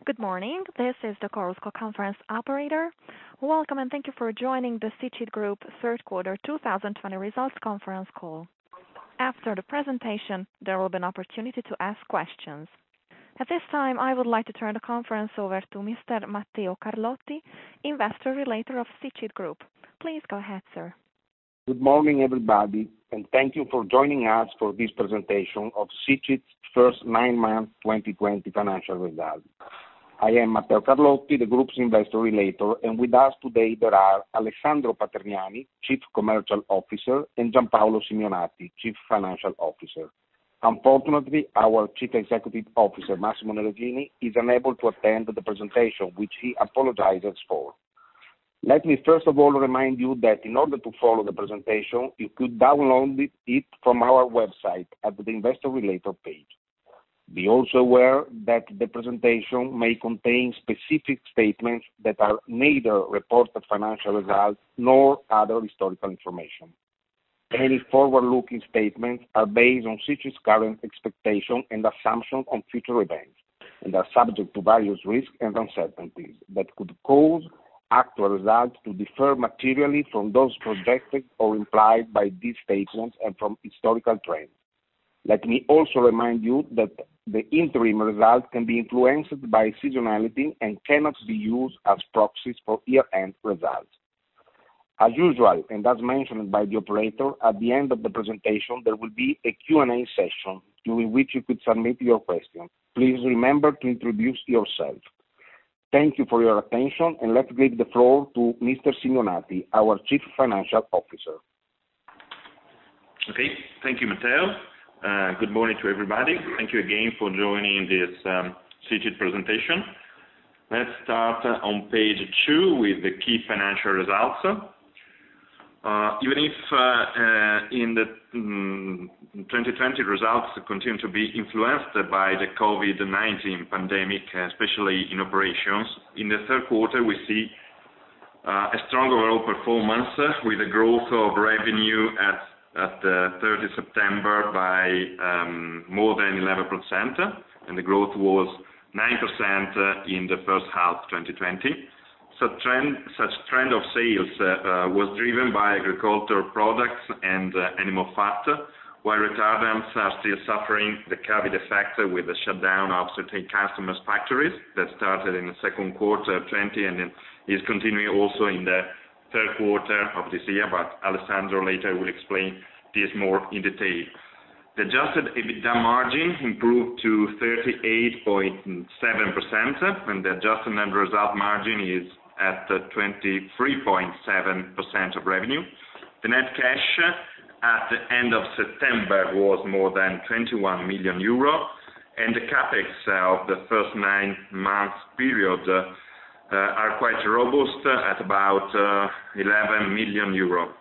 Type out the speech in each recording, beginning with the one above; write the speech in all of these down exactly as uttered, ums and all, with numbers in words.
Good morning. This is the Chorus Call conference operator. Welcome, and thank you for joining the SICIT Group third quarter two thousand twenty results conference call. After the presentation, there will be an opportunity to ask questions. At this time, I would like to turn the conference over to Mister Matteo Carlotti, Investor Relator of SICIT Group. Please go ahead, sir. Good morning, everybody, and thank you for joining us for this presentation of SICIT's first nine months twenty twenty financial results. I am Matteo Carlotti, the group's investor relator, and with us today there are Alessandro Paterniani, Chief Commercial Officer, and Giampaolo Simonatti, Chief Financial Officer. Unfortunately, our Chief Executive Officer, Massimo Neragini, is unable to attend the presentation, which he apologizes for. Let me first of all remind you that in order to follow the presentation, you could download it from our website at the Investor Relator page. Be also aware that the presentation may contain specific statements that are neither reported financial results nor other historical information. Any forward-looking statements are based on SICIT's current expectations and assumptions on future events, and are subject to various risks and uncertainties that could cause actual results to differ materially from those projected or implied by these statements and from historical trends. Let me also remind you that the interim results can be influenced by seasonality and cannot be used as proxies for year-end results. As usual, and as mentioned by the operator, at the end of the presentation there will be a Q and A session during which you could submit your questions. Please remember to introduce yourself. Thank you for your attention, and let's give the floor to Mister Simonatti, our Chief Financial Officer. Okay, thank you, Matteo. Uh, good morning to everybody. Thank you again for joining this um, SICIT presentation. Let's start uh, on page two with the key financial results. Uh, even if uh, uh, in the um, twenty twenty results continue to be influenced by the COVID nineteen pandemic, especially in operations, in the third quarter we see uh, a strong overall performance uh, with a growth of revenue at at uh, thirtieth of September by um, more than eleven percent, and the growth was nine percent uh, in the first half twenty twenty. Such trend, such trend of sales uh, uh, was driven by agricultural products and uh, animal fat, while retardants are still suffering the COVID effect with the shutdown of certain customers' factories that started in the second quarter of twenty and is continuing also in the third quarter of this year, but Alessandro later will explain this more in detail. The adjusted EBITDA margin improved to thirty-eight point seven percent, and the adjusted net result margin is at twenty-three point seven percent of revenue. The net cash at the end of September was more than twenty-one million euro, and the capex of the first nine months period uh, are quite robust at about uh, eleven million euro.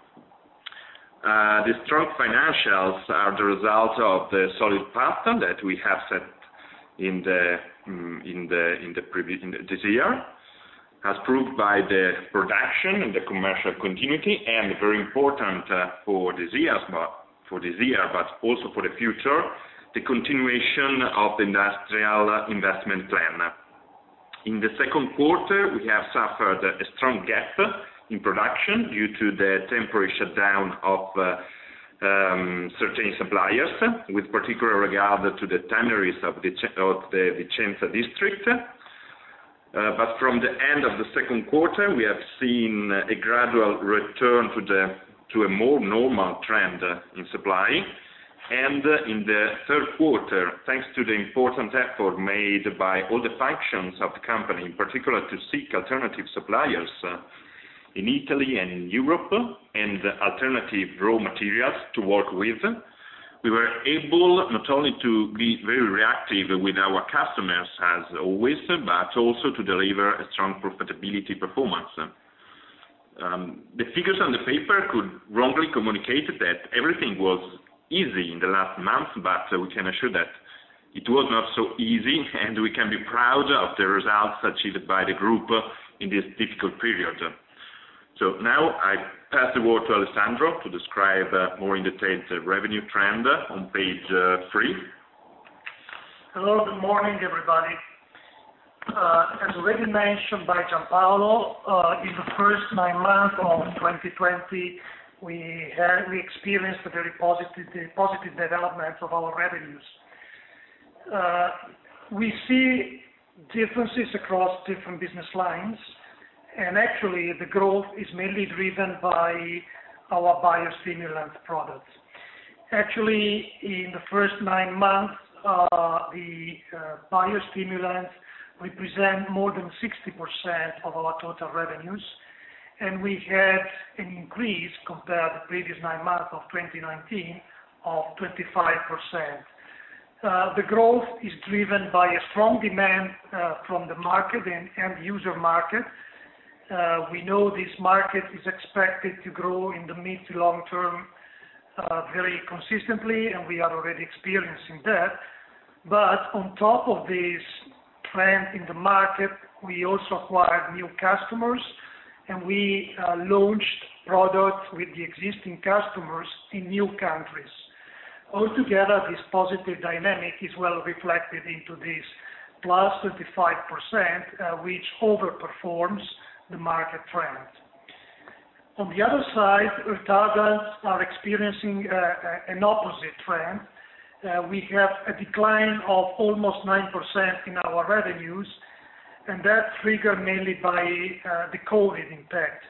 Uh, the strong financials are the result of the solid path that we have set in the um, in the in the previous in the, this year, as proved by the production and the commercial continuity, and very important uh, for this year, but for this year, but also for the future, the continuation of the industrial investment plan. In the second quarter, we have suffered a strong gap in production due to the temporary shutdown of uh, um, certain suppliers, with particular regard to the tanneries of the, of the Vicenza district. Uh, but from the end of the second quarter, we have seen a gradual return to the to a more normal trend uh, in supply. And uh, in the third quarter, thanks to the important effort made by all the functions of the company, in particular to seek alternative suppliers uh, in Italy and in Europe, and alternative raw materials to work with, we were able not only to be very reactive with our customers as always, but also to deliver a strong profitability performance. Um, the figures on the paper could wrongly communicate that everything was easy in the last month, but uh, we can assure that it was not so easy, and we can be proud of the results achieved by the group in this difficult period. So now I pass the word to Alessandro to describe uh, more in detail the revenue trend on page uh, three. Hello, good morning, everybody. Uh, as already mentioned by Giampaolo, uh, in the first nine months of twenty twenty, we had we experienced a very positive positive development of our revenues. Uh, we see differences across different business lines, and actually the growth is mainly driven by our biostimulant products. Actually, in the first nine months, uh, the uh, biostimulants represent more than sixty percent of our total revenues, and we had an increase compared to the previous nine months of twenty nineteen of twenty-five percent. Uh, the growth is driven by a strong demand uh, from the market and end user market. Uh, we know this market is expected to grow in the mid to long term uh, very consistently, and we are already experiencing that. But on top of this trend in the market, we also acquired new customers, and we uh, launched products with the existing customers in new countries. Altogether, this positive dynamic is well reflected into this plus twenty-five percent, uh, which overperforms the market trend. On the other side, retardants are experiencing uh, an opposite trend. Uh, we have a decline of almost nine percent in our revenues, and that's triggered mainly by uh, the COVID impact.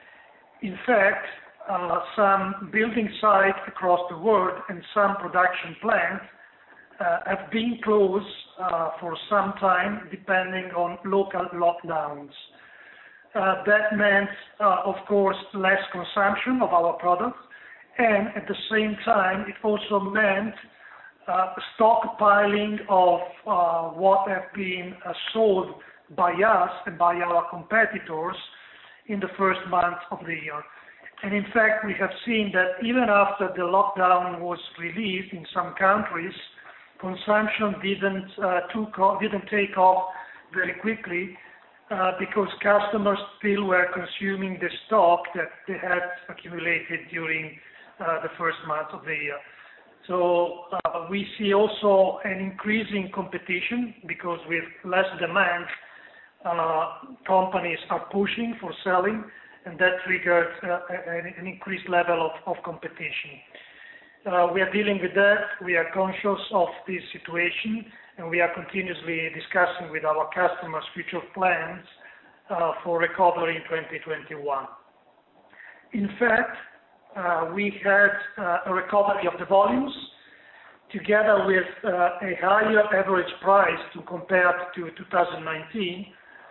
In fact, uh, some building sites across the world and some production plants uh, have been closed uh, for some time, depending on local lockdowns. Uh, that meant, uh, of course, less consumption of our products, and at the same time, it also meant uh, stockpiling of uh, what have been uh, sold by us and by our competitors in the first month of the year. And in fact, we have seen that even after the lockdown was released in some countries, consumption didn't uh, took off, didn't take off very quickly uh, because customers still were consuming the stock that they had accumulated during uh, the first month of the year. So uh, we see also an increasing competition because with less demand, uh, companies are pushing for selling, and that triggered uh, an increased level of, of competition. Uh, we are dealing with that. We are conscious of this situation, and we are continuously discussing with our customers future plans uh, for recovery in twenty twenty-one. In fact, uh, we had uh, a recovery of the volumes together with uh, a higher average price to compare to two thousand nineteen.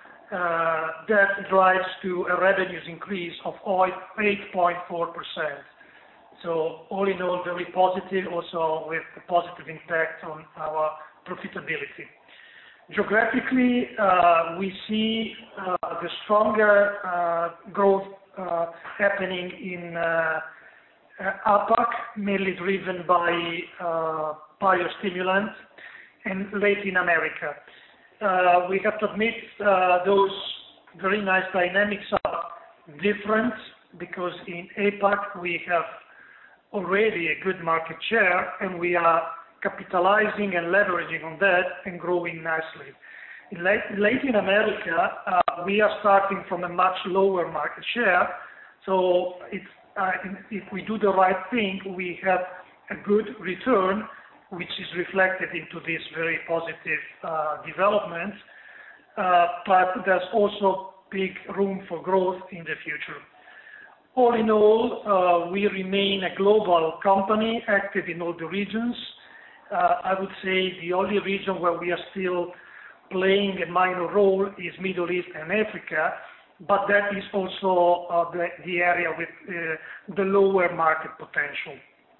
Uh, that drives to a revenues increase of eight point four percent. So all in all, very positive, also with a positive impact on our profitability. Geographically, uh, we see uh, the stronger uh, growth uh, happening in uh, uh, APAC, mainly driven by uh, biostimulants, and Latin America. Uh, we have to admit uh, those very nice dynamics are different because in APAC we have already a good market share and we are capitalizing and leveraging on that and growing nicely. In Latin America, uh, we are starting from a much lower market share, so it's, uh, if we do the right thing, we have a good return, which is reflected into this very positive uh, development, uh, but there's also big room for growth in the future. All in all, uh, we remain a global company active in all the regions. Uh, I would say the only region where we are still playing a minor role is Middle East and Africa, but that is also uh, the, the area with uh, the lower market potential.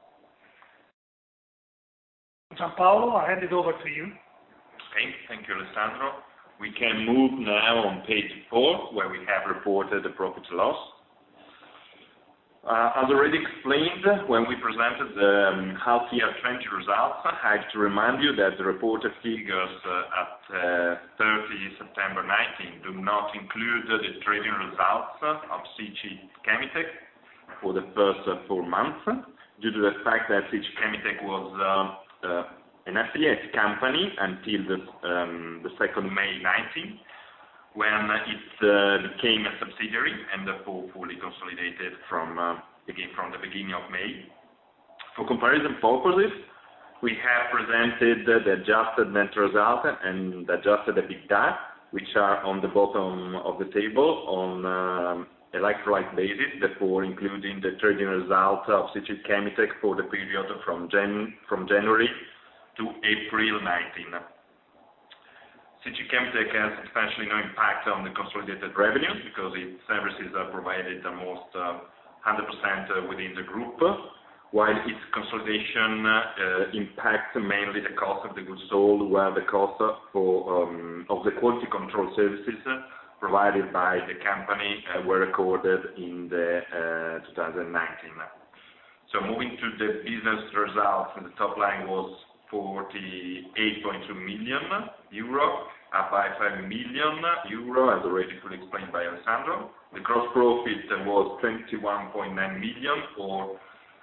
Giampaolo, I hand it over to you. Okay, thank you, Alessandro. We can move now on page four, where we have reported the profit and loss. Uh, as already explained when we presented the um, half year twenty results, I have to remind you that the reported figures uh, at uh, thirtieth September nineteen do not include the trading results of SICIT Chemitec for the first uh, four months, due to the fact that SICIT Chemitec was uh, Uh, an affiliate company until the, um, the second of May nineteen, when it uh, became a subsidiary and therefore fully consolidated from uh, again from the beginning of May. For comparison purposes, we have presented the adjusted net result and the adjusted EBITDA, which are on the bottom of the table on um, a like-for-like basis, therefore including the trading result of Siccit Chemitec for the period from, Jan from January to April nineteen. Siccit Chemitec has substantially no impact on the consolidated revenues because its services are provided almost uh, one hundred percent within the group, while its consolidation uh, impacts mainly the cost of the goods sold, where the cost for, um, of the quality control services provided by the company uh, were recorded in the uh, two thousand nineteen. So moving to the business results, the top line was forty-eight point two million euro, up by five million euro, as already fully explained by Alessandro. The gross profit was twenty-one point nine million, or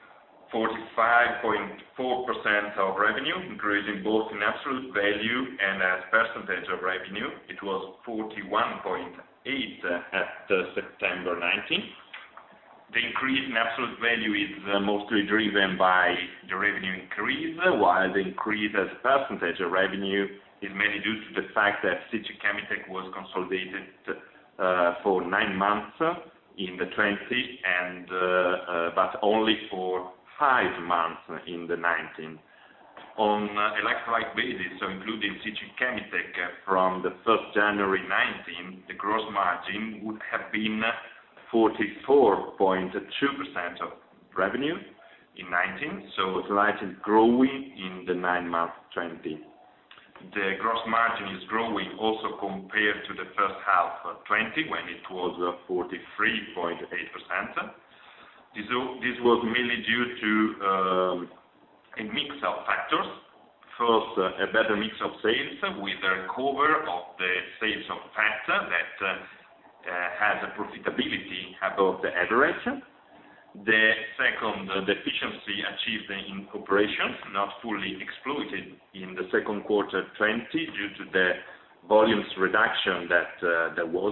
forty-five point four percent of revenue, increasing both in absolute value and as percentage of revenue. It was forty-one point eight at uh, September nineteenth. The increase in absolute value is uh, mostly driven by the revenue increase, while the increase as a percentage of revenue is mainly due to the fact that Siccit Chemitec was consolidated uh, for nine months in the twenty, and uh, uh, but only for five months in the nineteen. On a like-for-like basis, so including Siccit Chemitec from the first of January nineteen, the gross margin would have been forty-four point two percent of revenue in nineteen, so slightly growing in the nine months twenty. The gross margin is growing also compared to the first half of twenty, when it was forty-three point eight percent. This, this was mainly due to um, a mix of factors. First, uh, a better mix of sales with a recovery of the sales of fat that uh, uh, has a profitability above the average. The second, uh, the efficiency achieved in operations, not fully exploited in the second quarter twenty due to the volumes reduction that uh, there was.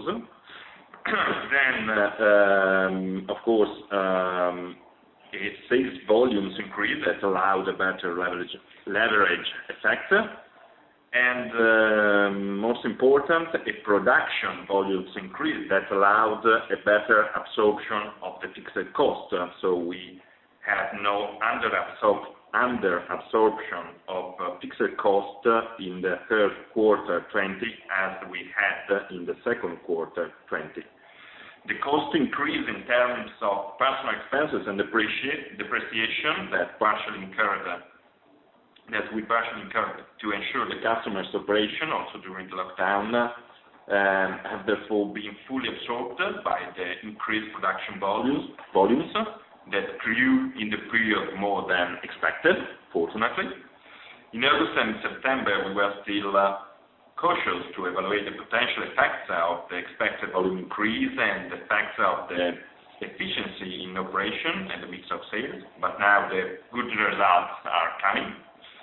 Then, uh, um, of course, um, a sales volumes increase that allowed a better leverage, leverage effect, and um, most important, a production volumes increase that allowed a better absorption of the fixed cost. So we had no under absorb under absorption of uh, fixed cost in the third quarter twenty as we had in the second quarter twenty. The cost increase in terms of personal expenses and depreciation that partially incurred, that we partially incurred to ensure the customer's operation also during the lockdown, um, have therefore been fully absorbed by the increased production volumes, volumes that grew in the period more than expected, fortunately. In August and September, we were still uh, cautious to evaluate the potential effects of the expected volume increase and the effects of the efficiency in operation and the mix of sales, but now the good results are coming.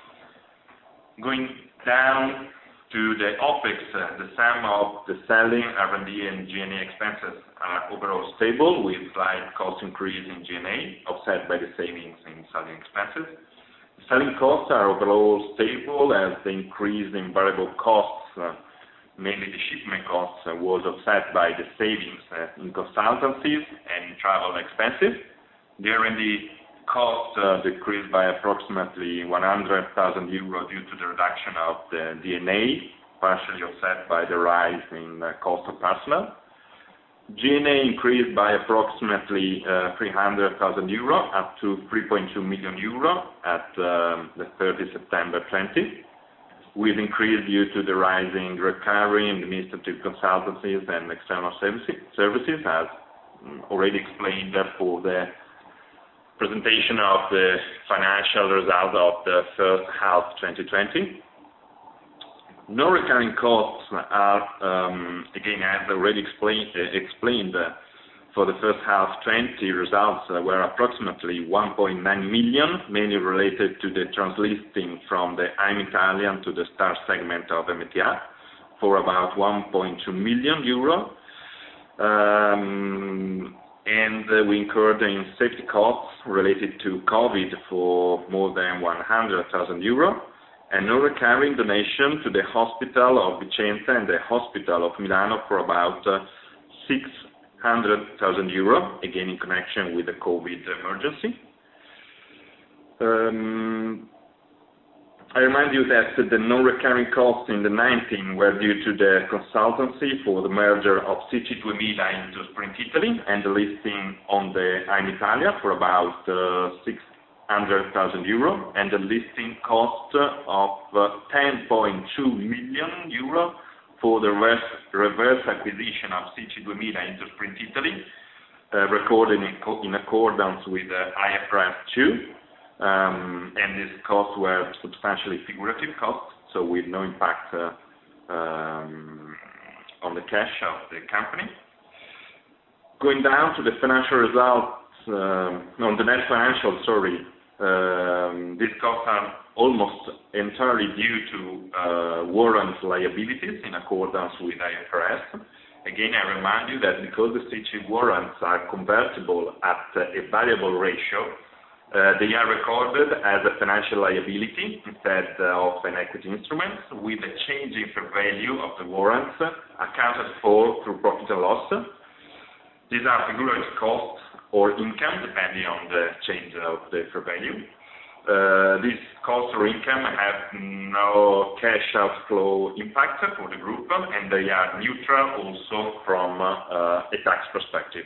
Going down to the OPEX, uh, the sum of the selling, R and D, and G and A expenses are overall stable, with slight cost increase in G and A, offset by the savings in selling expenses. The selling costs are overall stable, as the increase in variable costs, uh, mainly the shipment costs, uh, was offset by the savings uh, in consultancies and travel expenses. The R and D cost uh, decreased by approximately one hundred thousand euro due to the reduction of the D and A, partially offset by the rise in uh, cost of personnel. G and A increased by approximately uh, three hundred thousand euro, up to three point two million euro at um, the thirtieth of September twenty, with increase due to the rising recurring administrative consultancies and external services, services as um, already explained for the presentation of the financial result of the first half twenty twenty. Non-recurring costs are, um, again, as already explained, uh, explained uh, for the first half twenty results uh, were approximately one point nine million, mainly related to the translisting from the I'm Italian to the Star segment of M T A for about one point two million euro. Um, and uh, we incurred in safety costs related to COVID for more than one hundred thousand euro, and no recurring donation to the Hospital of Vicenza and the Hospital of Milano for about uh, six hundred thousand euro, again in connection with the COVID emergency. Um, I remind you that the non-recurring costs in the nineteen were due to the consultancy for the merger of C C due mila into Sprint Italy and the listing on the I'm Italia for about uh, six hundred thousand euro, and the listing cost of uh, ten point two million euro for the reverse, reverse acquisition of C C due mila into Sprint Italy, uh, recorded in, in accordance with uh, I F R S two, um, and these costs were substantially figurative costs, so with no impact uh, um, on the cash of the company. Going down to the financial results, uh, on the net financial, sorry, Um, these costs are almost entirely due to uh, warrant liabilities in accordance with I F R S. Again, I remind you that because the C C warrants are convertible at a variable ratio, uh, they are recorded as a financial liability instead of an equity instrument, with a change in fair value of the warrants accounted for through profit and loss. These are figurative costs or income, depending on the change of the fair value. Uh, these costs or income have no cash outflow impact for the group, and they are neutral also from uh, a tax perspective.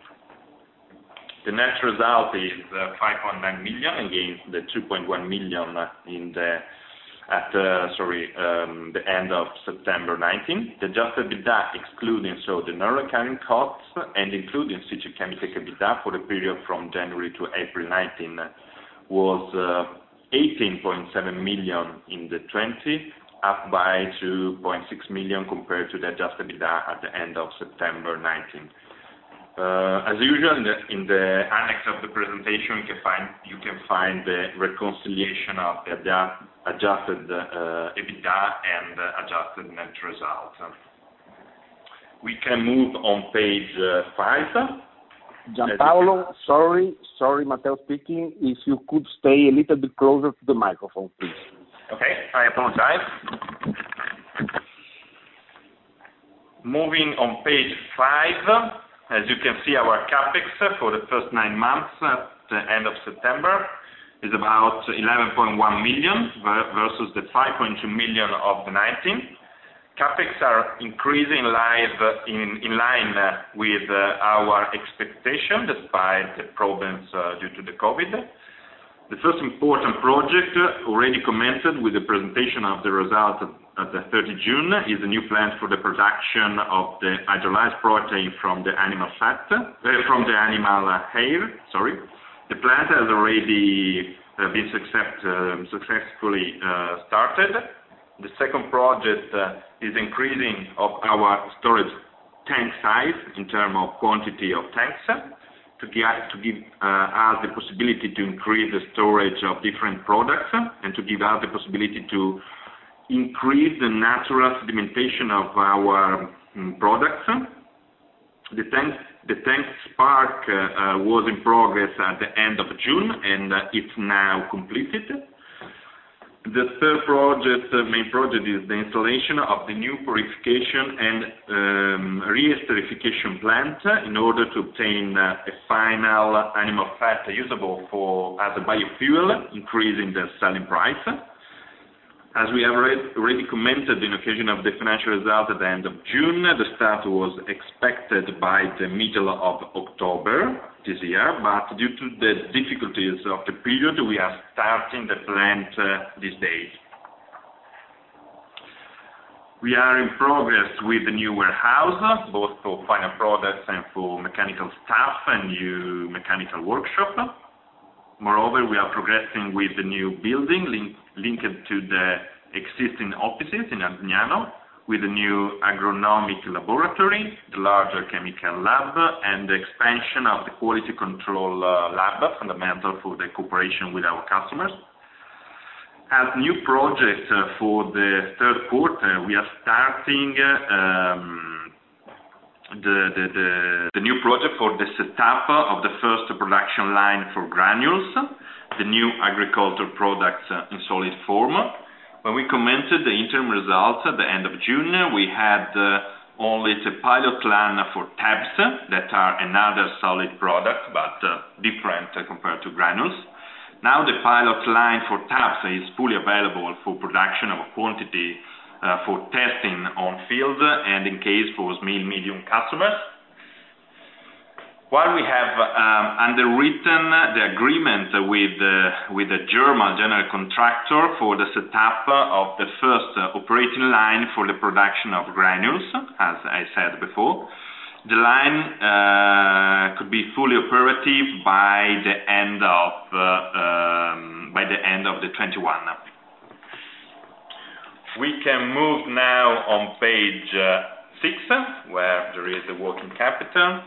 The net result is uh, five point nine million against the two point one million in the at uh, sorry um, the end of September nineteen. The adjusted EBITDA, excluding so the non-recurring costs and including C C Chemicals EBITDA for the period from January to April nineteen, was uh, eighteen point seven million in the twenty, up by two point six million compared to the adjusted EBITDA at the end of September nineteen. Uh, as usual, in the, in the annex of the presentation, you can find, you can find the reconciliation of the adjusted uh, EBITDA and uh, adjusted net result. We can move on page uh, five. Gianpaolo, sorry, sorry, Matteo speaking. If you could stay a little bit closer to the microphone, please. Okay, I apologize. Moving on page five. As you can see, our capex for the first nine months at the end of September is about eleven point one million versus the five point two million of the nineteen. Capex are increasing live in, in line with uh, our expectation despite the problems uh, due to the COVID. The first important project uh, already commented with the presentation of the result at the thirtieth of June is a new plant for the production of the hydrolyzed protein from the animal fat, uh, from the animal uh, hair, sorry. The plant has already uh, been success, uh, successfully uh, started. The second project uh, is increasing of our storage tank size in terms of quantity of tanks to give, to give uh, us the possibility to increase the storage of different products and to give us the possibility to increase the natural sedimentation of our um, products. The tank, the tank spark uh, uh, was in progress at the end of June, and uh, it's now completed. The third project, uh, main project, is the installation of the new purification and um, re-esterification plant in order to obtain uh, a final animal fat usable for as a biofuel, increasing the selling price. As we have already commented in occasion of the financial result at the end of June, the start was expected by the middle of October this year, but due to the difficulties of the period, we are starting the plant uh, these days. We are in progress with the new warehouse, both for final products and for mechanical staff and new mechanical workshop. Moreover, we are progressing with the new building link, linked to the existing offices in Albignano, with a new agronomic laboratory, the larger chemical lab, and the expansion of the quality control uh, lab, fundamental for the cooperation with our customers. As new project uh, for the third quarter, we are starting um, the, the, the, the new project for the setup of the first production line for granules, the new agricultural products uh, in solid form. When we commented the interim results at the end of June, we had uh, only the pilot line for tabs, that are another solid product, but uh, different uh, compared to granules. Now the pilot line for tabs is fully available for production of a quantity uh, for testing on field and in case for small medium customers. While we have um, underwritten the agreement with uh, with the German general contractor for the setup of the first uh, operating line for the production of granules, as I said before, the line uh, could be fully operative by the end of uh, um, by the end of the twenty-one. We can move now on page uh, six, where there is the working capital,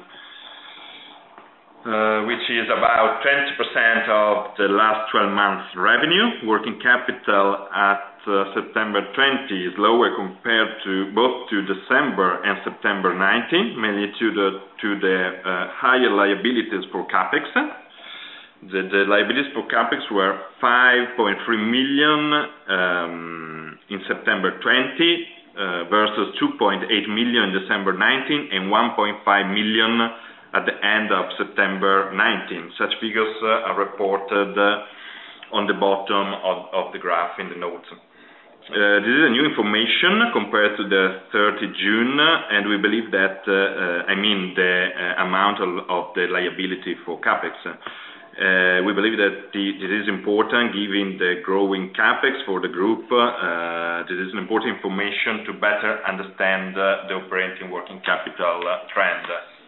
uh, which is about twenty percent of the last twelve months revenue. Working capital at Uh, September twenty is lower compared to both to December and September nineteen, mainly to the to the uh, higher liabilities for capex. The, the liabilities for capex were five point three million um, in September twenty uh, versus two point eight million in December nineteen and one point five million at the end of September nineteen. Such figures uh, are reported uh, on the bottom of, of the graph in the notes. Uh, this is a new information compared to the thirtieth of June, and we believe that, uh, uh, I mean, the uh, amount of, of the liability for capex. Uh, we believe that the, it is important, given the growing capex for the group. Uh, this is an important information to better understand uh, the operating working capital uh, trend.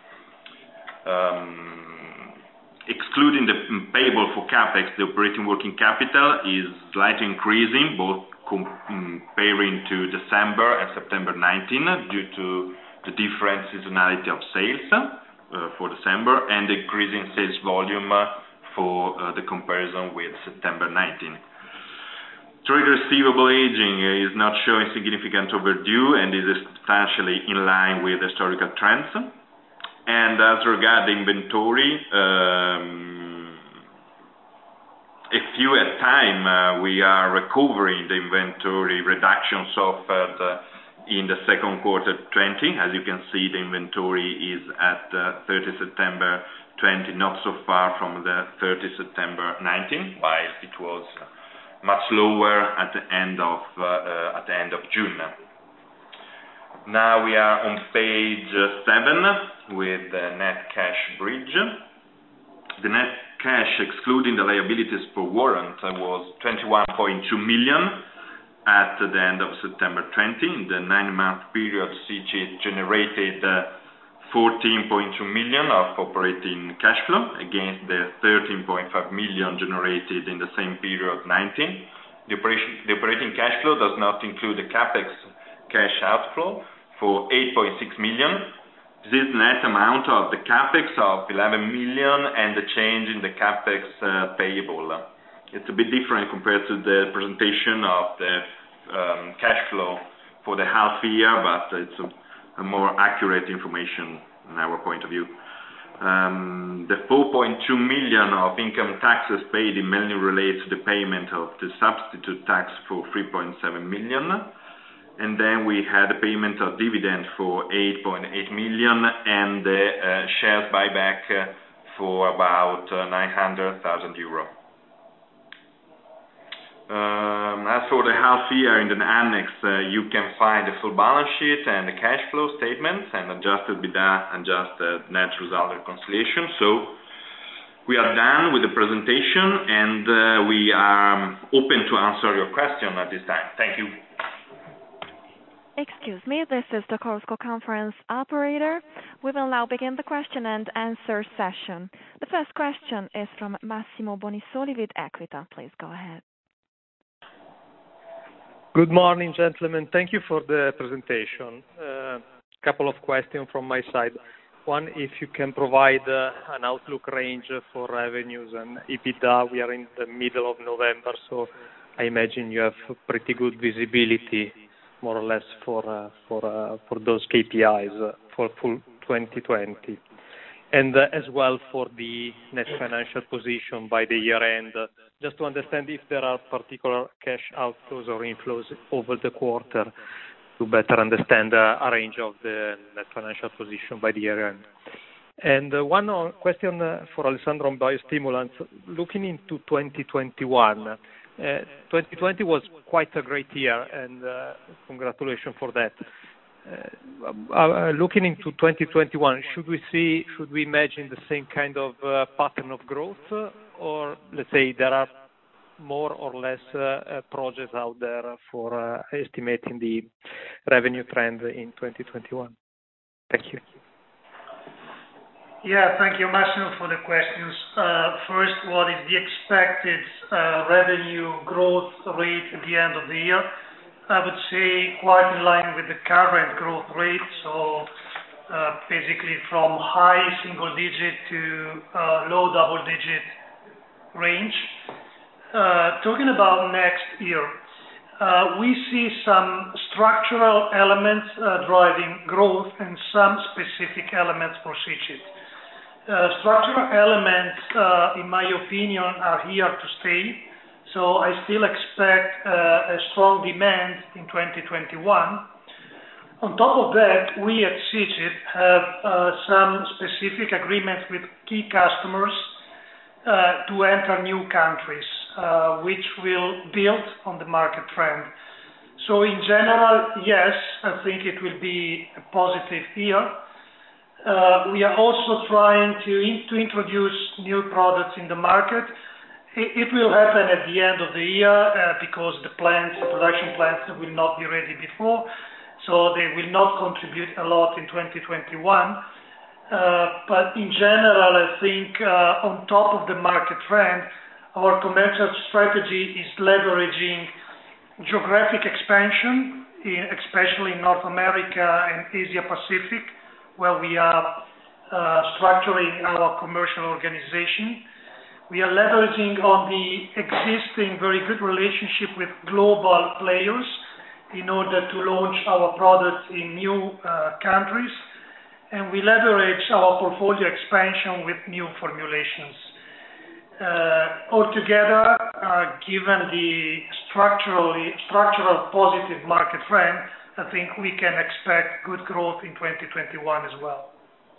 Um, excluding the payable for capex, the operating working capital is slightly increasing, both comparing to December and September nineteen, due to the different seasonality of sales uh, for December and the increasing sales volume uh, for uh, the comparison with September nineteen. Trade receivable aging is not showing significant overdue and is substantially in line with historical trends. And as regards the inventory, um, a few at a time, uh, we are recovering the inventory reduction suffered uh, in the second quarter twenty. As you can see, the inventory is at uh, thirtieth of September twenty, not so far from the thirtieth of September nineteen, while it was much lower at the end of uh, uh, at the end of June. Now we are on page uh, seven with the net cash bridge. The net cash, excluding the liabilities for warrant, uh, was twenty-one point two million at the end of September twenty. In the nine-month period, SICIT generated uh, fourteen point two million of operating cash flow against the thirteen point five million generated in the same period nineteen. The, operation, the operating cash flow does not include the capex cash outflow for eight point six million. This is net amount of the capex of eleven million and the change in the capex uh, payable. It's a bit different compared to the presentation of the um, cash flow for the half year, but it's a, a more accurate information in our point of view. Um, the four point two million of income taxes paid mainly relates to the payment of the substitute tax for three point seven million. And then we had a payment of dividend for eight point eight million and the uh, shares buyback uh, for about uh, nine hundred thousand euro. Um, as for the half year, in the annex, uh, you can find the full balance sheet and the cash flow statements and adjusted EBITDA and adjusted net result reconciliation. So we are done with the presentation, and uh, we are open to answer your question at this time. Thank you. Excuse me, this is the Chorus Call conference operator. We will now begin the question and answer session. The first question is from Massimo Bonisoli with Equita. Please go ahead. Good morning, gentlemen. Thank you for the presentation. A couple of questions from my side. One, if you can provide uh, an outlook range for revenues and EBITDA. We are in the middle of November, so I imagine you have pretty good visibility, more or less, for uh, for uh, for those K P Is uh, for full twenty twenty. And uh, as well for the net financial position by the year end, uh, just to understand if there are particular cash outflows or inflows over the quarter to better understand uh, a range of the net financial position by the year end. And uh, one uh, question uh, for Alessandro on biostimulants. Looking into twenty twenty-one, uh, twenty twenty was quite a great year, and uh, congratulations for that. Uh, uh, looking into twenty twenty-one, should we see, should we imagine the same kind of uh, pattern of growth, uh, or let's say there are more or less uh, uh, projects out there for uh, estimating the revenue trend in twenty twenty-one? Thank you. Yeah, thank you, Massimo, for the questions. Uh, first, what is the expected uh, revenue growth rate at the end of the year? I would say quite in line with the current growth rate, so uh, basically from high single digit to uh, low double digit range. Uh, talking about next year, uh, we see some structural elements uh, driving growth and some specific elements for Sicit. Uh, structural elements, uh, in my opinion, are here to stay. So I still expect uh, a strong demand in twenty twenty-one. On top of that, we at Sicit have uh, some specific agreements with key customers uh, to enter new countries, uh, which will build on the market trend. So in general, yes, I think it will be a positive year. Uh, we are also trying to, in, to introduce new products in the market. It will happen at the end of the year uh, because the plants, the production plants will not be ready before, so they will not contribute a lot in twenty twenty-one. Uh, but in general, I think uh, on top of the market trend, our commercial strategy is leveraging geographic expansion, in, especially in North America and Asia Pacific, where we are uh, structuring our commercial organization. We are leveraging on the existing very good relationship with global players in order to launch our products in new uh, countries. And we leverage our portfolio expansion with new formulations. Uh, altogether, uh, given the structurally, structural positive market trend, I think we can expect good growth in twenty twenty-one as well.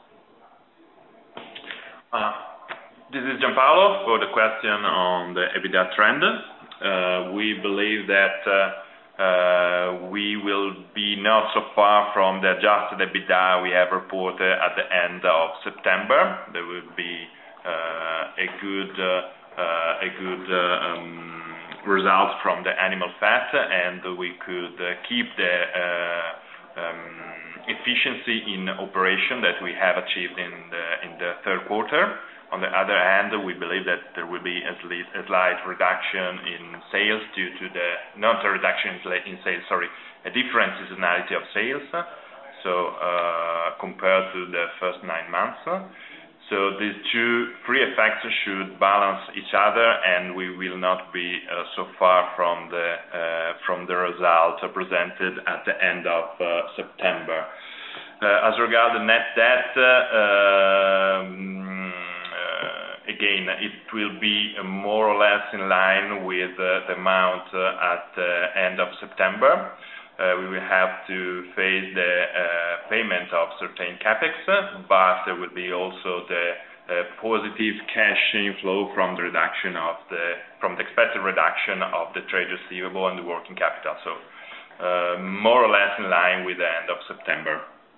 Uh. This is Giampaolo for the question on the EBITDA trend. Uh, we believe that uh, uh, we will be not so far from the adjusted EBITDA we have reported at the end of September. There will be uh, a good, uh, uh, a good uh, um, result from the animal fat, and we could uh, keep the uh, um, efficiency in operation that we have achieved in the, in the third quarter. On the other hand, we believe that there will be at least a slight reduction in sales due to the, not a reduction in sales, sorry, a different seasonality of sales, so uh, compared to the first nine months. So these two three effects should balance each other, and we will not be uh, so far from the uh, from the result presented at the end of uh, September. Uh, as regards the net debt, uh, um, Again, it will be more or less in line with uh, the amount uh, at the uh, end of September. Uh, we will have to face the uh, payment of certain capex, but there will be also the uh, positive cash inflow from the reduction of the from the expected reduction of the trade receivable and the working capital. So, uh, more or less in line with the end of September.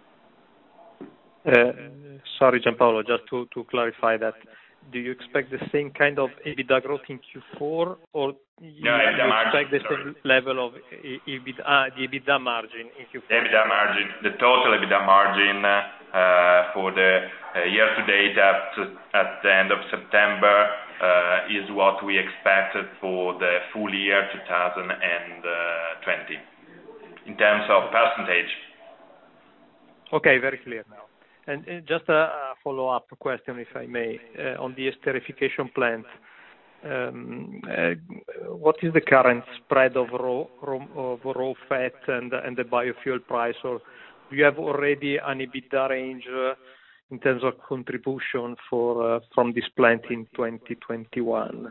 Uh, sorry, Giampaolo, just to, to clarify that. Do you expect the same kind of EBITDA growth in Q four, or you, no, you margin, expect the sorry. same level of EBITDA, uh, the EBITDA margin in Q four? The EBITDA margin, the total EBITDA margin uh, for the uh, year-to-date up to, at the end of September uh, is what we expected for the full year two thousand twenty in terms of percentage. Okay, very clear now. And uh, just a, a follow-up question, if I may, uh, on the esterification plant. Um, uh, what is the current spread of raw, raw, of raw fat and, and the biofuel price? Or do you have already an EBITDA range uh, in terms of contribution for uh, from this plant in twenty twenty-one?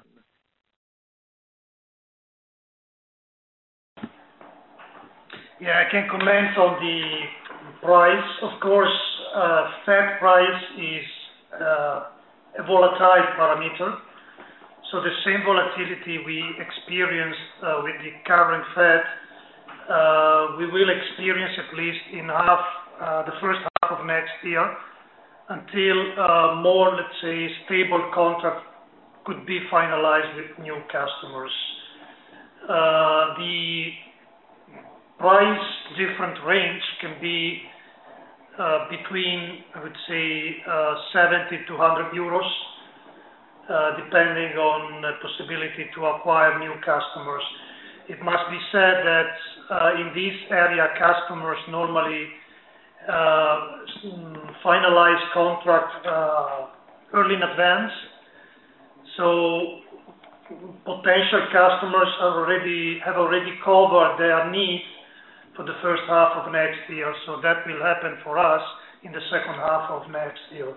Yeah, I can comment on the price. Of course, uh, fat price is uh, a volatile parameter. So the same volatility we experienced uh, with the current fat, uh, we will experience at least in half, uh, the first half of next year, until uh, more, let's say, stable contract could be finalized with new customers. Uh, the price different range can be uh, between, I would say, uh, seventy to one hundred euros. Uh, depending on the possibility to acquire new customers. It must be said that uh, in this area, customers normally uh, finalize contract uh, early in advance. So potential customers are already have already covered their needs for the first half of next year. So that will happen for us in the second half of next year.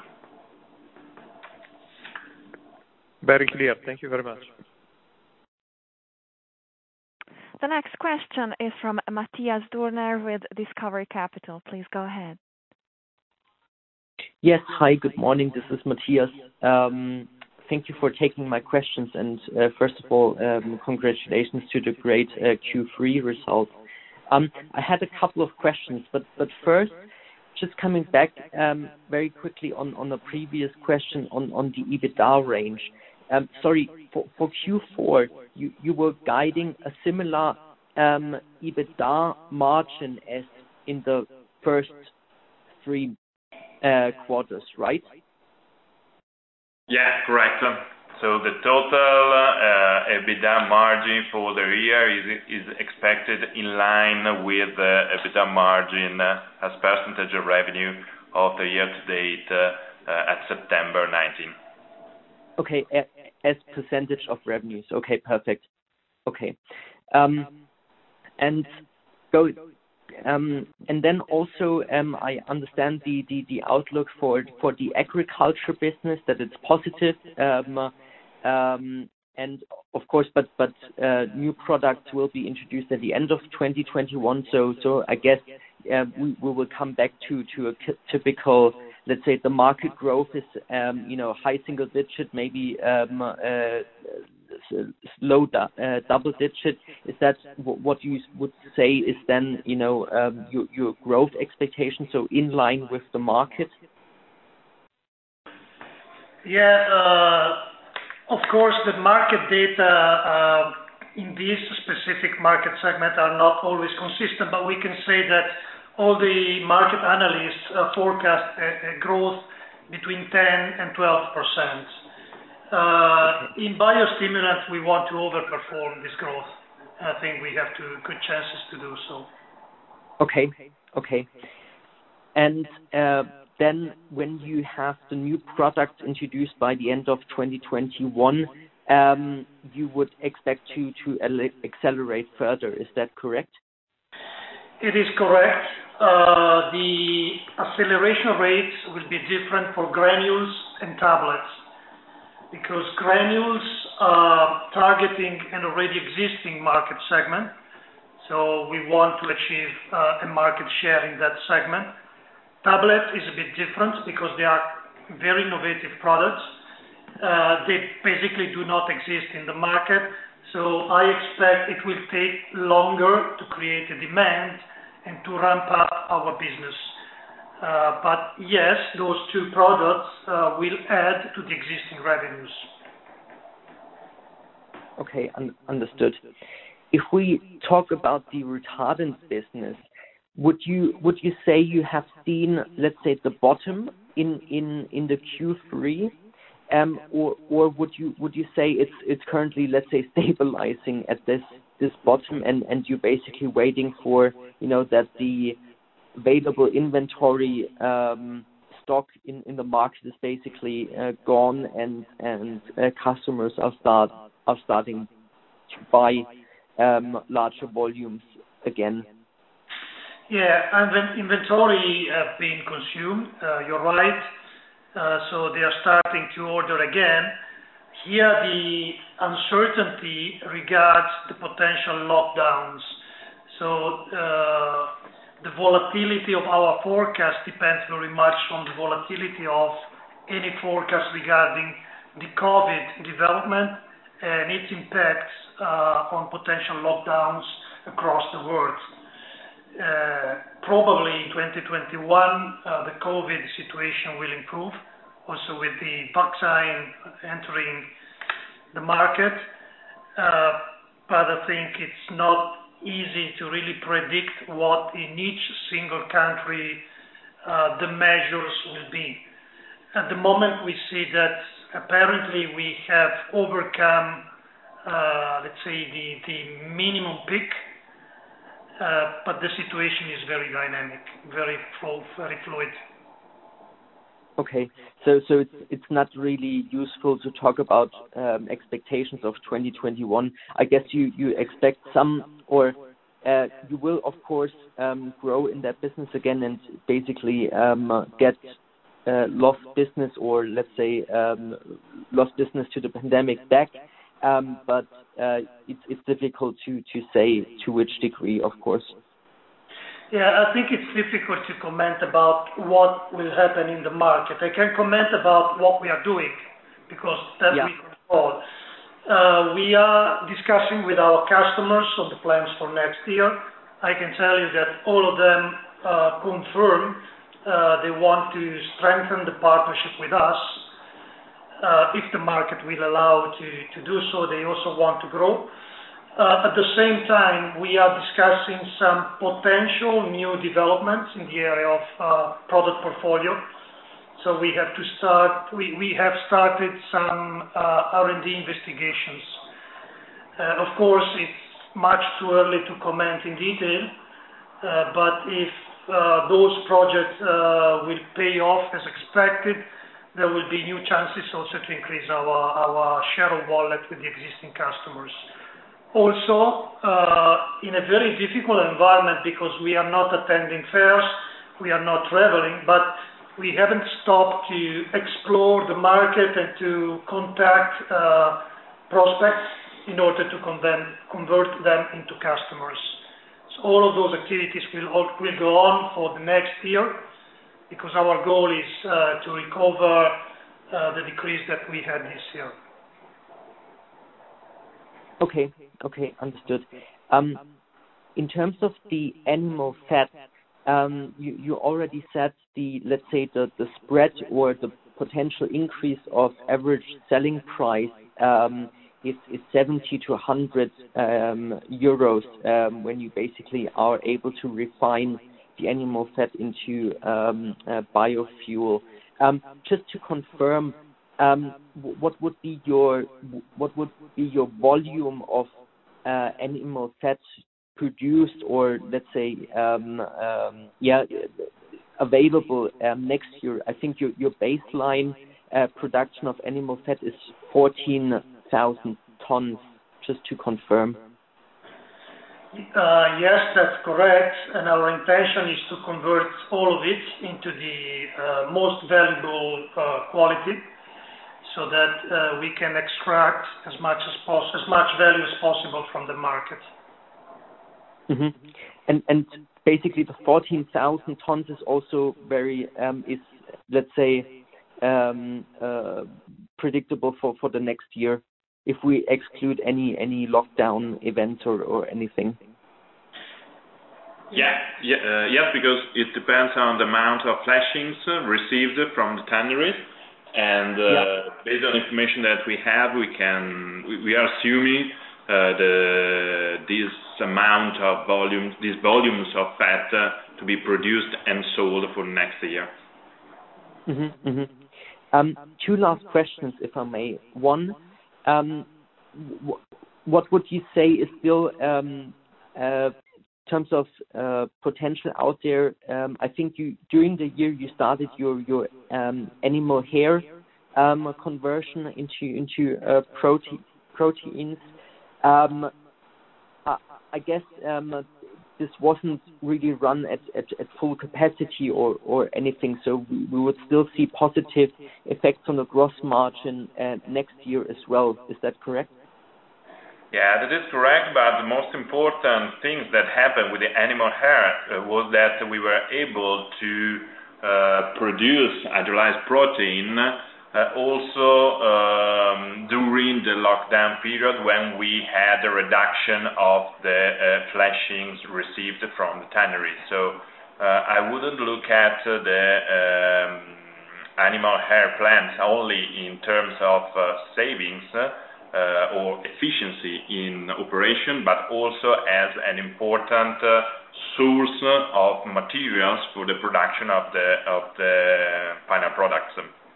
Very clear. Thank you very much. The next question is from Matthias Durner with Discovery Capital. Please go ahead. Yes. Hi, good morning. This is Matthias. Um, thank you for taking my questions. And uh, first of all, um, congratulations to the great uh, Q three result. Um, I had a couple of questions, but, but first, just coming back um, very quickly on, on the previous question on, on the EBITDA range. Um, sorry, for, for Q four, you, you were guiding a similar um, EBITDA margin as in the first three uh, quarters, right? Yeah, correct. So the total uh, EBITDA margin for the year is is expected in line with the EBITDA margin uh, as percentage of revenue of the year to date uh, uh, at September nineteenth. Okay, as percentage of revenues. Okay, perfect. Okay. Um, and go. Um, and then also, um, I understand the, the, the outlook for for the agriculture business, that it's positive. Um, um, and of course, but but uh, new products will be introduced at the end of twenty twenty-one. So so I guess uh, we we will come back to to a typical. Let's say the market growth is, um, you know, high single digit, maybe um, uh, low du- uh, double digit. Is that w- what you would say is then, you know, um, your, your growth expectation, so in line with the market? Yeah, uh, of course, the market data uh, in this specific market segment are not always consistent, but we can say that all the market analysts uh, forecast a, a growth between ten and twelve percent. Uh, in biostimulants, we want to overperform this growth. I think we have to, good chances to do so. Okay, okay. And uh, then when you have the new product introduced by the end of twenty twenty-one, um, you would expect to, to accelerate further. Is that correct? It is correct. Uh, the acceleration rates will be different for granules and tablets, because granules are targeting an already existing market segment, so we want to achieve uh, a market share in that segment. Tablet is a bit different because they are very innovative products. Uh, they basically do not exist in the market, so I expect it will take longer to create a demand and to ramp up our business. Uh, but yes, those two products uh, will add to the existing revenues. Okay, un- understood. If we talk about the retardant business, would you would you say you have seen, let's say, the bottom in in in the Q three, Um, or or would you would you say it's it's currently, let's say, stabilizing at this this bottom, and and you're basically waiting for, you know, that the available inventory um, stock in, in the market is basically uh, gone, and and uh, customers are start are starting to buy um, larger volumes again? Yeah, and when inventory have been consumed, uh, you're right. Uh, so they are starting to order again. Here the uncertainty regards the potential lockdowns. So uh, the volatility of our forecast depends very much on the volatility of any forecast regarding the COVID development and its impacts uh, on potential lockdowns across the world. Uh, probably in twenty twenty-one, uh, the COVID situation will improve, also with the vaccine entering the market. Uh, but I think it's not easy to really predict what in each single country uh, the measures will be. At the moment, we see that apparently we have overcome, uh, let's say, the, the minimum peak. Uh, but the situation is very dynamic, very flow, very fluid. Okay, so so it's it's not really useful to talk about um, expectations of twenty twenty-one. I guess you, you expect some, or uh, you will of course um, grow in that business again and basically um, get uh, lost business, or let's say um, lost business to the pandemic back. Um, but uh, it's it's difficult to, to say to which degree, of course. Yeah, I think it's difficult to comment about what will happen in the market. I can comment about what we are doing, because that yeah. we control. Uh, we are discussing with our customers on the plans for next year. I can tell you that all of them uh, confirm uh, they want to strengthen the partnership with us. Uh, if the market will allow to, to do so, they also want to grow. Uh, at the same time, we are discussing some potential new developments in the area of uh, product portfolio. So we have to start, we, we have started some uh, R and D investigations. Uh, of course, it's much too early to comment in detail, uh, but if uh, those projects uh, will pay off as expected, there will be new chances also to increase our, our share of wallet with the existing customers. Also, uh, in a very difficult environment, because we are not attending fairs, we are not traveling, but we haven't stopped to explore the market and to contact uh, prospects in order to convert, convert them into customers. So all of those activities will, will go on for the next year, because our goal is uh, to recover uh, the decrease that we had this year. Okay, okay, understood. Um, in terms of the animal fat, um, you, you already said the, let's say, the, the spread or the potential increase of average selling price um, is, is seventy to one hundred um, euros um, when you basically are able to refine the animal fat into um, uh, biofuel. Um, just to confirm, um, what would be your what would be your volume of uh, animal fat produced, or let's say, um, um, yeah, available um, next year? I think your your baseline uh, production of animal fat is fourteen thousand tons. Just to confirm. Uh, yes, that's correct, and our intention is to convert all of it into the uh, most valuable uh, quality, so that uh, we can extract as much as pos- as much value as possible from the market. Mm-hmm. And and basically, the fourteen thousand tons is also very um, is let's say um, uh, predictable for, for the next year, if we exclude any any lockdown events or, or anything. Yeah, yeah, uh, yes, because it depends on the amount of flashings uh, received from the tanneries, and uh, yeah. based on information that we have, we can we, we are assuming uh, the this amount of volume, these volumes of fat uh, to be produced and sold for next year. Mm-hmm, mm-hmm. Um, two last questions, if I may. One, um, w- what would you say is still, um, uh, in terms of uh, potential out there? Um, I think you during the year you started your your um, animal hair um, conversion into into uh, protein proteins. Um, I, I guess um, this wasn't really run at, at, at full capacity or, or anything, so we, we would still see positive effects on the gross margin uh, next year as well. Is that correct? Yeah, that is correct, but the most important things that happened with the animal hair uh, was that we were able to uh, produce hydrolyzed protein uh, also um, during the lockdown period when we had a reduction of the uh, fleshings received from the tannery. So uh, I wouldn't look at uh, the um, animal hair plants only in terms of uh, savings Uh, or efficiency in operation, but also as an important uh, source of materials for the production of the of the final products.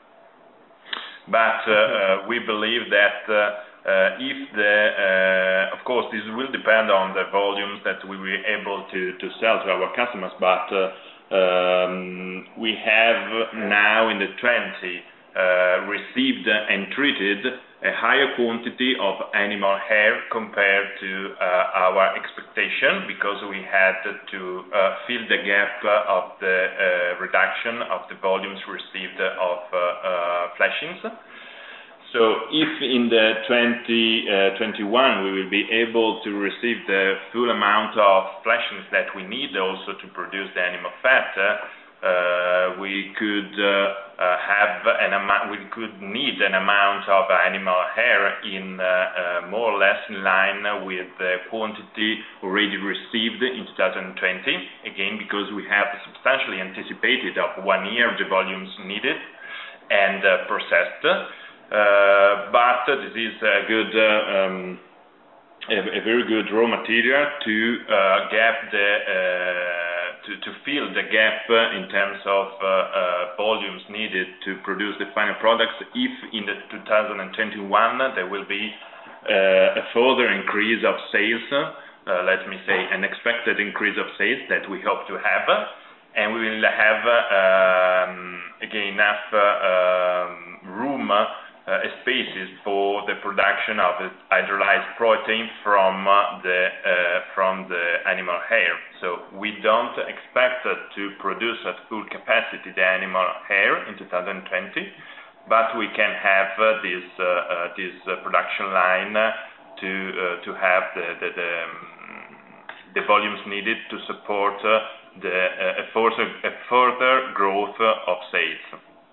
But uh, uh, we believe that uh, uh, if the, uh, of course, this will depend on the volumes that we will be able to to sell to our customers. But uh, um, we have now in the twenty uh, received and treated a higher quantity of animal hair compared to uh, our expectation, because we had to uh, fill the gap of the uh, reduction of the volumes received of uh, uh, fleshings. So if in the twenty twenty-one we will be able to receive the full amount of fleshings that we need also to produce the animal fat, uh, Uh, we could uh, uh, have an amount. We could need an amount of animal hair in uh, uh, more or less in line with the quantity already received in two thousand twenty. Again, because we have substantially anticipated of one year the volumes needed and uh, processed. Uh, but this is a good. Uh, um, A, a very good raw material to uh, gap the uh, to, to fill the gap uh, in terms of uh, uh, volumes needed to produce the final products. If in the two thousand twenty-one there will be uh, a further increase of sales, uh, let me say an expected increase of sales that we hope to have, and we will have uh, um, again enough uh, um, room. Uh, spaces for the production of the hydrolyzed protein from uh, the uh, from the animal hair. So we don't expect uh, to produce at full capacity the animal hair in two thousand twenty, but we can have uh, this uh, uh, this uh, production line uh, to uh, to have the the, the, um, the volumes needed to support uh, the uh, a, further, a further growth uh, of sales.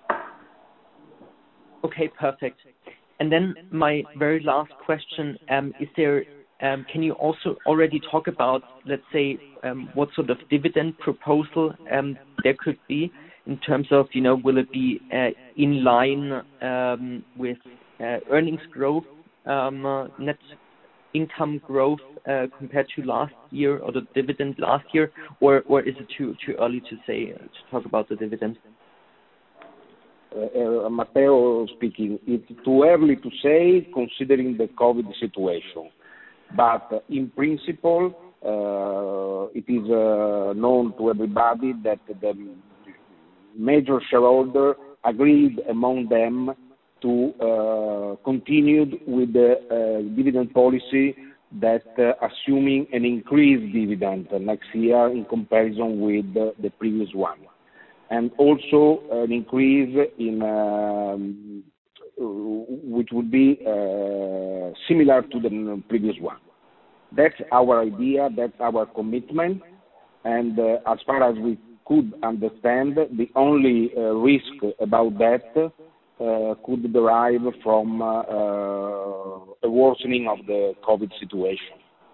Okay, perfect. And then my very last question, um, is there, um, can you also already talk about, let's say, um, what sort of dividend proposal um, there could be in terms of, you know, will it be uh, in line um, with uh, earnings growth, um, uh, net income growth uh, compared to last year, or the dividend last year, or, or is it too too early to say, uh, to talk about the dividend? Uh, uh, Matteo speaking. It's too early to say considering the COVID situation, but uh, in principle uh, it is uh, known to everybody that the major shareholder agreed among them to uh, continue with the uh, dividend policy that uh, assuming an increased dividend next year in comparison with uh, the previous one. And also an increase in um, which would be uh, similar to the previous one. That's our idea, that's our commitment, and uh, as far as we could understand, the only uh, risk about that uh, could derive from uh, uh, a worsening of the COVID situation.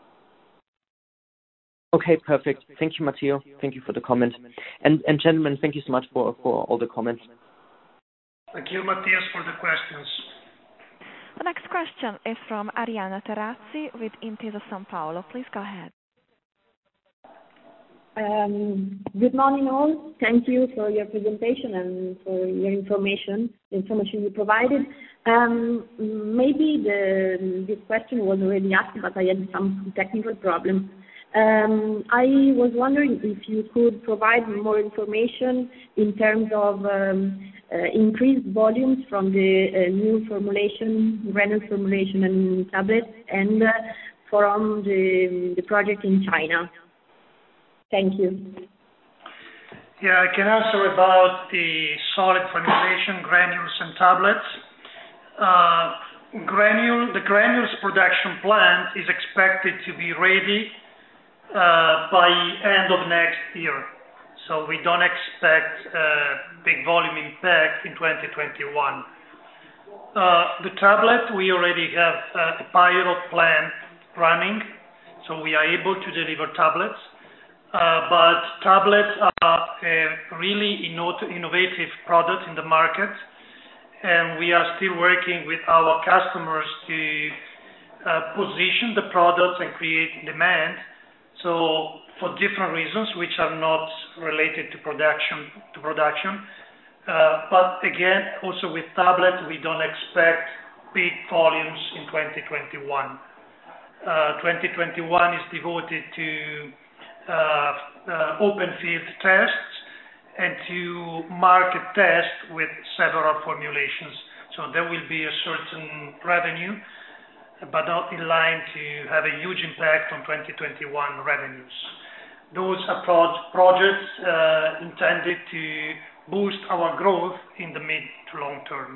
Okay, perfect. Thank you, Matteo. Thank you for the comment. And, and gentlemen, thank you so much for, for all the comments. Thank you, Matthias, for the questions. The next question is from Arianna Terazzi with Intesa Sanpaolo. Please go ahead. Um, good morning all. Thank you for your presentation and for your information, the information you provided. Um, maybe the, this question was already asked, but I had some technical problems. Um, I was wondering if you could provide more information in terms of um, uh, increased volumes from the uh, new formulation, granule formulation and tablets, and uh, from the, the project in China. Thank you. Yeah, I can answer about the solid formulation, granules and tablets. Uh, granule, the granules production plant is expected to be ready uh, by end of next year. So we don't expect uh, big volume impact in twenty twenty-one. Uh, the tablet, we already have uh, a pilot plant running, so we are able to deliver tablets. Uh, but tablets are a really inno- innovative product in the market, and we are still working with our customers to uh, position the products and create demand. So for different reasons, which are not related to production, to production. Uh, but again, also with tablets, we don't expect big volumes in twenty twenty-one. Uh, twenty twenty-one is devoted to Uh, uh, open field tests and to market tests with several formulations. So there will be a certain revenue, but not in line to have a huge impact on twenty twenty-one revenues. Those are pro- projects uh, intended to boost our growth in the mid to long term.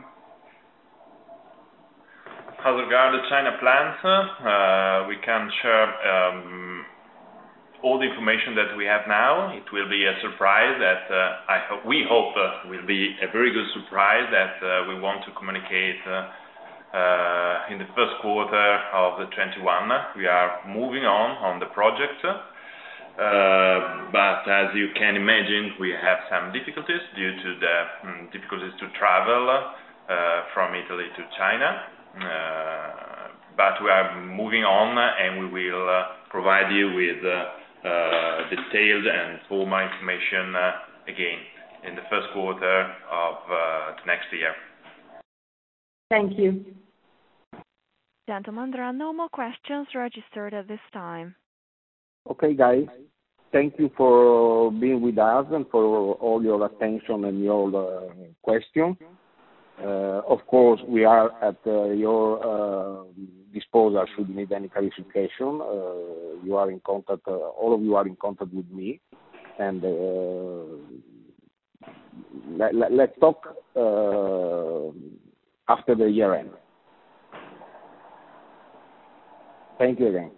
As regards the China plant, uh, we can share um, all the information that we have now. It will be a surprise that uh, I hope, we hope uh, will be a very good surprise that uh, we want to communicate uh, uh, in the first quarter of the twenty-one. We are moving on on the project, uh, but as you can imagine, we have some difficulties due to the um, difficulties to travel uh, from Italy to China. Uh, but we are moving on, and we will uh, provide you with uh, Uh, detailed and formal information uh, again in the first quarter of uh, next year. Thank you. Gentlemen, there are no more questions registered at this time. Okay, guys. Thank you for being with us and for all your attention and your uh, questions. Uh, of course, we are at uh, your uh, disposal should you need any clarification. Uh, you are in contact, uh, all of you are in contact with me, and uh, let, let, let's talk uh, after the year end. Thank you again.